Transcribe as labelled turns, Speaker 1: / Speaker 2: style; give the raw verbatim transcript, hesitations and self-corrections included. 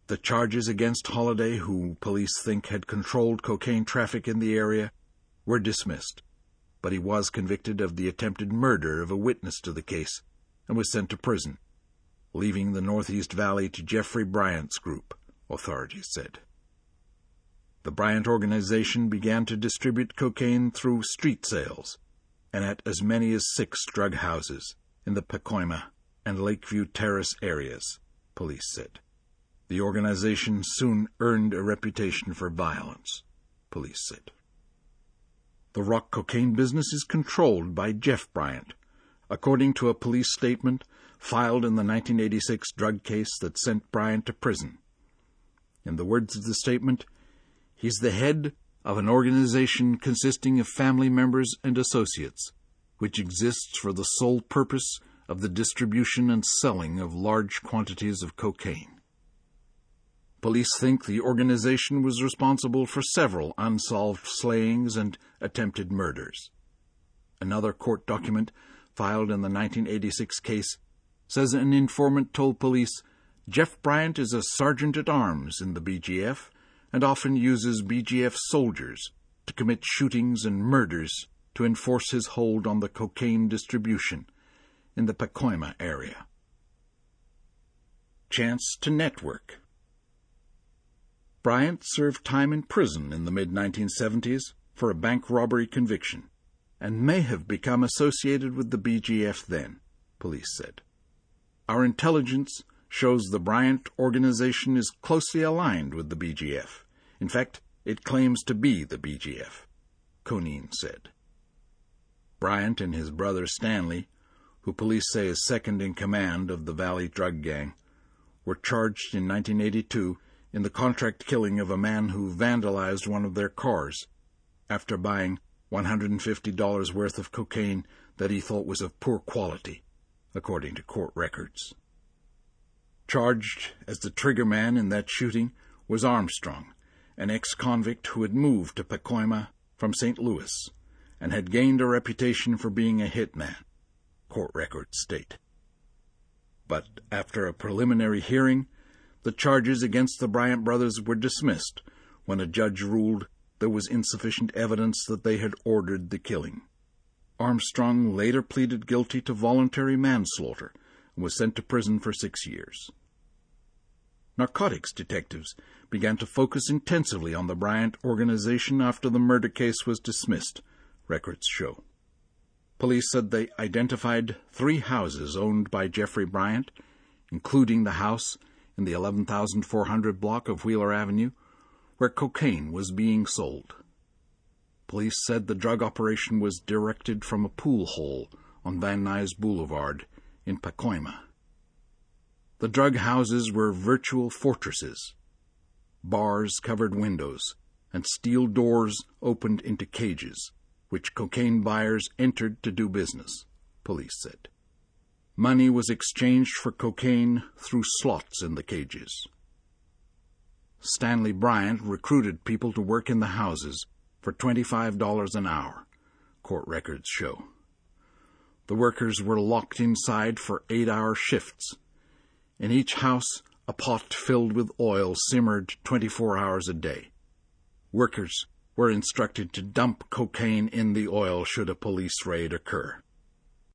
Speaker 1: The charges against Holliday, who police think had controlled cocaine traffic in the area, were dismissed, but he was convicted of the attempted murder of a witness to the case and was sent to prison, leaving the Northeast Valley to Jeffrey Bryant's group, authorities said. The Bryant organization began to distribute cocaine through street sales and at as many as six drug houses in the Pacoima and Lakeview Terrace areas, police said. The organization soon earned a reputation for violence, police said. The rock cocaine business is controlled by Jeff Bryant, according to a police statement filed in the nineteen eighty-six drug case that sent Bryant to prison. In the words of the statement, he's the head of an organization consisting of family members and associates, which exists for the sole purpose of the distribution and selling of large quantities of cocaine. Police think the organization was responsible for several unsolved slayings and attempted murders. Another court document filed in the nineteen eighty-six case says an informant told police Jeff Bryant is a sergeant-at-arms in the B G F and often uses B G F soldiers to commit shootings and murders to enforce his hold on the cocaine distribution in the Pacoima area. Chance to network. Bryant served time in prison in the mid nineteen seventies for a bank robbery conviction and may have become associated with the B G F then, police said. Our intelligence shows the Bryant organization is closely aligned with the B G F. In fact, it claims to be the B G F, Conine said. Bryant and his brother Stanley, who police say is second in command of the Valley drug gang, were charged in nineteen eighty-two in the contract killing of a man who vandalized one of their cars after buying one hundred fifty dollars worth of cocaine that he thought was of poor quality, according to court records. Charged as the triggerman in that shooting was Armstrong, an ex-convict who had moved to Pacoima from Saint Louis and had gained a reputation for being a hitman, court records state. But after a preliminary hearing, the charges against the Bryant brothers were dismissed when a judge ruled there was insufficient evidence that they had ordered the killing. Armstrong later pleaded guilty to voluntary manslaughter and was sent to prison for six years. Narcotics detectives began to focus intensively on the Bryant organization after the murder case was dismissed, records show. Police said they identified three houses owned by Jeffrey Bryant, including the house in the eleven thousand four hundred block of Wheeler Avenue, where cocaine was being sold. Police said the drug operation was directed from a pool hole on Van Nuys Boulevard in Pacoima. The drug houses were virtual fortresses. Bars covered windows, and steel doors opened into cages, which cocaine buyers entered to do business, police said. Money was exchanged for cocaine through slots in the cages. Stanley Bryant recruited people to work in the houses for twenty-five dollars an hour, court records show. The workers were locked inside for eight-hour shifts. In each house, a pot filled with oil simmered twenty-four hours a day. Workers were instructed to dump cocaine in the oil should a police raid occur.